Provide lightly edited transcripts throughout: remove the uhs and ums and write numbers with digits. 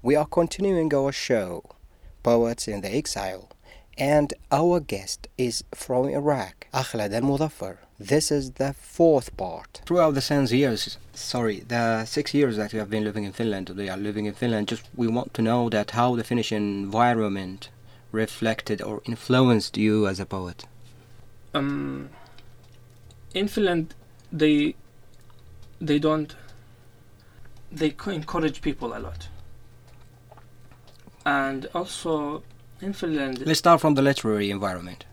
We are continuing our show, Poets in the Exile, and our guest is from Iraq, Akhlad al-Muzaffar. This is the fourth part. Throughout the 6 years that you have been living in Finland, they are living in Finland, just we want to know that how the Finnish environment reflected or influenced you as a poet. In Finland, they encourage people a lot, and also in Finland. Let's start from the literary environment.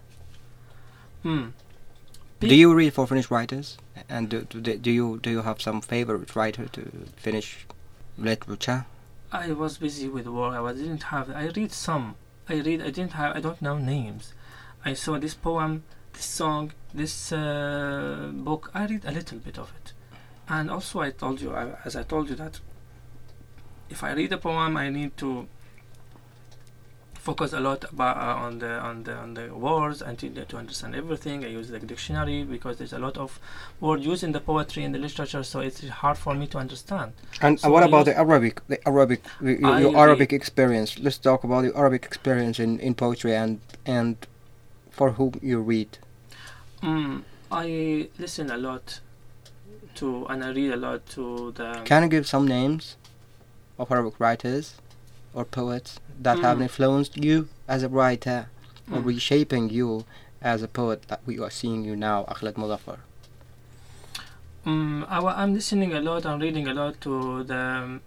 Pe- Do you read for Finnish writers? And do you have some favorite writer to Finnish literature? I was busy with work. I read some. I don't know names. I saw this poem, this song, this book. I read a little bit of it. And also I told you that if I read a poem, I need to focus a lot about on the words and to understand everything. I use the dictionary because there's a lot of word used in the poetry and the literature, so it's hard for me to understand. And so what about your Arabic experience? Let's talk about your Arabic experience in poetry and for whom you read. I listen a lot to and I read a lot to the. Can you give some names of Arabic writers or poets that have influenced you as a writer or reshaping you as a poet that we are seeing you now, Akhlad Muzaffar? I'm listening a lot and reading a lot to the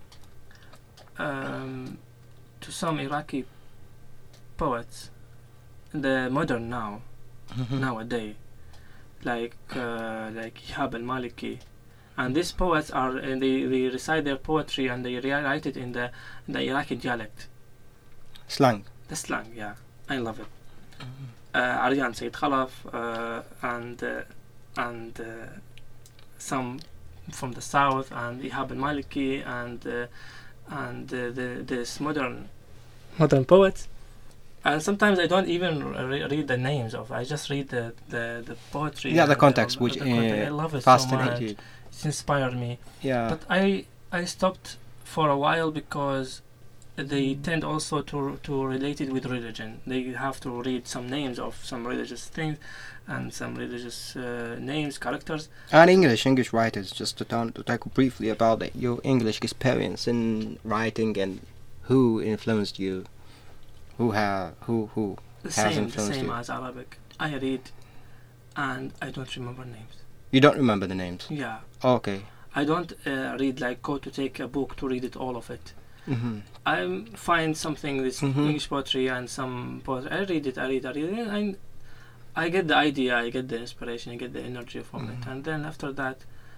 to some Iraqi poets, the modern nowadays, like Ihab al-Maliki, and these poets are they recite their poetry and they write it in the Iraqi dialect. Slang. The slang, yeah, I love it. Aryan Said Khalaf and some from the south, and Ihab al-Maliki and this modern poets. And sometimes I don't even read the names of. I just read the poetry. Yeah, the context, which I love it fascinated so much. It inspired me. Yeah. But I stopped for a while because they tend also to relate it with religion. They have to read some names of some religious things and some religious names, characters. And English writers, just to talk briefly about your English experience in writing and who influenced you, who has influenced the same you. as Arabic. I read and I don't remember names. You don't remember the names? Yeah. Okay. I don't read like go to take a book to read it all of it. Mm-hmm. I find something this English poetry and some poetry. I read it, and I get the idea, I get the inspiration, I get the energy from it, and then after that,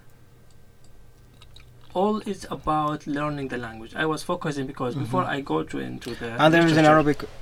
all is about learning the language. I was focusing because before I go into the and there is an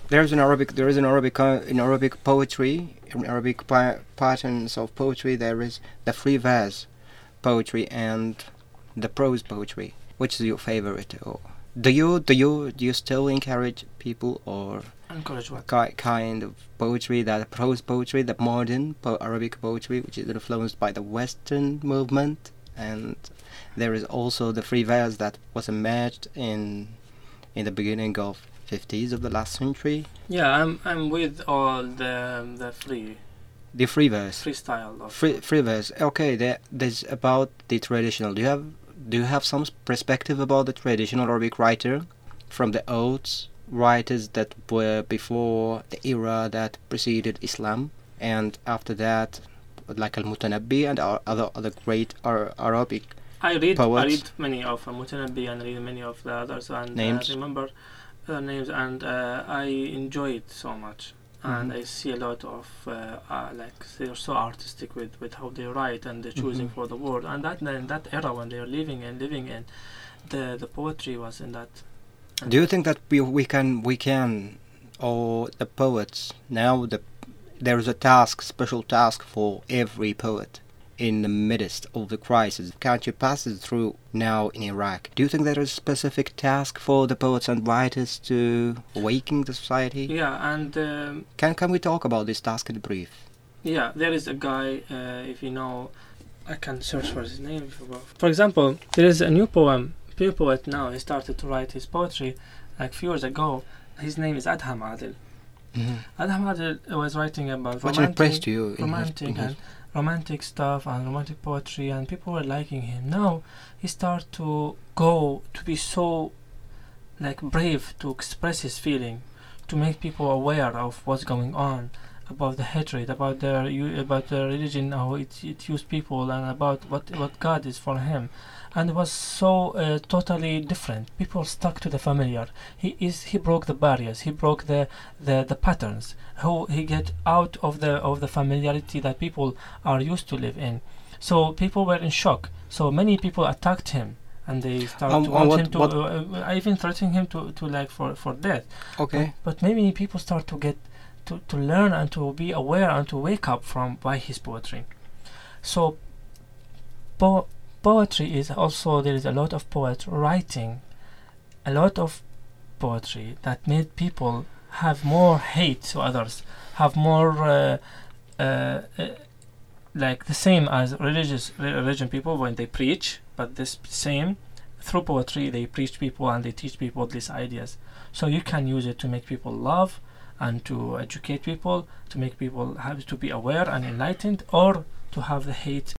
Arabic poetry, in Arabic patterns of poetry. There is the free verse poetry and the prose poetry. Which is your favorite? Or do you still encourage people or encourage what kind of poetry, that prose poetry, the modern Arabic poetry, which is influenced by the Western movement? And there is also the free verse that was emerged in the beginning of 50s of the last century. Yeah, I'm with all the free verse, freestyle of free verse. Okay, there's about the traditional. Do you have some perspective about the traditional Arabic writer from the old writers that were before the era that preceded Islam, and after that, like Al-Mutanabbi and other great Arabic poets? I read many of Mutanabbi and read many of the others and names. Remember names, and I enjoy it so much. And I see a lot of like they're so artistic with how they write and they're choosing for the word, and that in that era when they're living in the poetry was in that. Do you think that we can or the poets now there is a special task for every poet in the midst of the crisis? Can't you pass it through now in Iraq? Do you think there is a specific task for the poets and writers to awaken the society? Yeah, and can we talk about this task in brief? Yeah, there is a guy, if you know, I can search for his name. For example, there is a new poem Pure poet now, he started to write his poetry like few years ago. His name is Adham Adil. Adham Adil was writing about Which impressed you romantic stuff and romantic poetry, and people were liking him. Now he started to go to be so like brave to express his feeling, to make people aware of what's going on, about the hatred, about the religion, how it used people, and about what God is for him. And it was so totally different. People stuck to the familiar. He broke the barriers. He broke the patterns. How he get out of the familiarity that people are used to live in. So people were in shock. So many people attacked him, and they started to want him to even threatening him to like for death. Okay. But many people start to get to learn and to be aware and to wake up by his poetry. So poetry is also, there is a lot of poets writing a lot of poetry that made people have more hate to others, have more like the same as religion people when they preach, but this same through poetry they preach people and they teach people these ideas. So you can use it to make people love and to educate people, to make people have to be aware and enlightened, or to have the hate